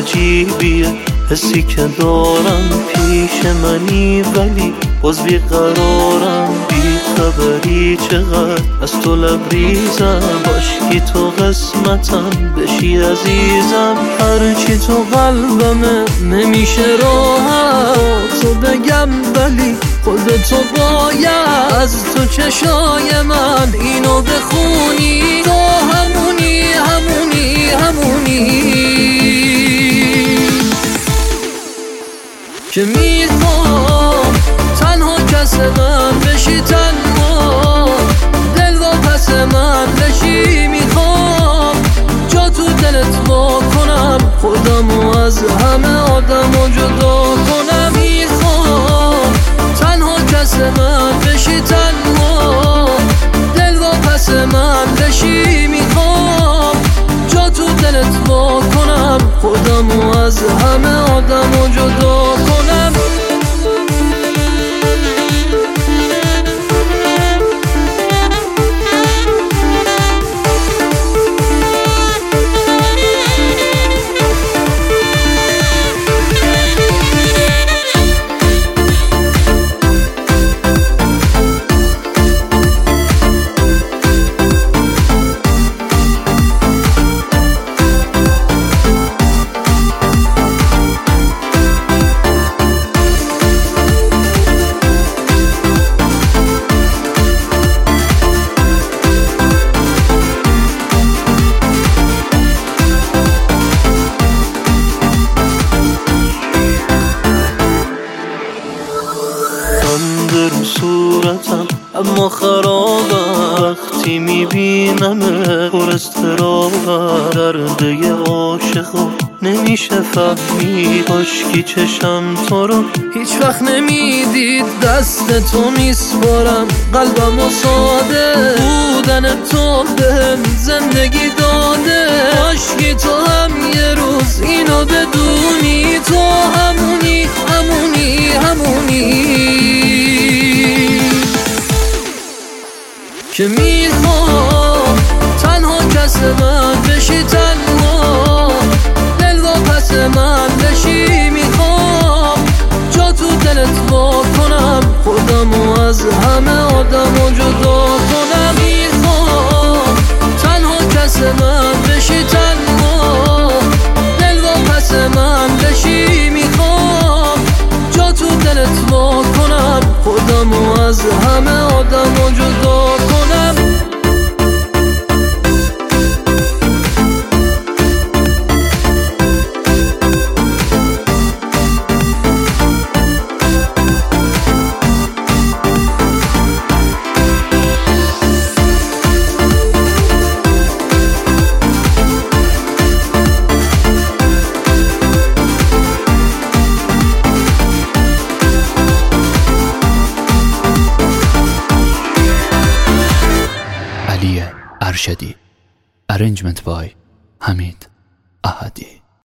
عجیبیه، حسی که دارم پیش منی ولی باز بیقرارم، بی خبری چقدر از تو لبریزم، باشی تو قسمتم بشی عزیزم، هرچی تو قلبمه نمیشه راحت تو بگم ولی خودتو باید از تو چشای من اینو بخونی، تو همونی همونی همونی که میخوام تنها کس من بشی، تنها دل و پس من بشی، میخوام جا تو دلت وا کنم، خودمو از همه آدمو جدا کنم، میخوام تنها کس من بشی، تنها دل و پس من بشی، میخوام جا تو دلت وا کنم، خودمو از همه آدمو جدا کنم. رو صورتم اما خرابم، وقتی میبینمه پر اضطرابم، درد یه عاشقو نمیشه فهمید، کاشکی چشم تو رو هیچ وقت نمیدید، دست تو میسپارم قلبم و ساده، بودن تو بهم زندگی داده، کاشکی تو هم یه روز اینو بدونی، تو همونی همونی همونی که میخوام تنها کس من بشی، تنها دل و پس من بشی، میخوام جا تو دلت وا کنم، خودمو از همه آدمو جدا کنم، میخوام تنها کس من بشی، تنها دل و پس من بشی، میخوام جا تو دلت وا کنم، خودمو از همه آدمو جدا کنم. علی ارشدی. Arrangement by حمید احدی.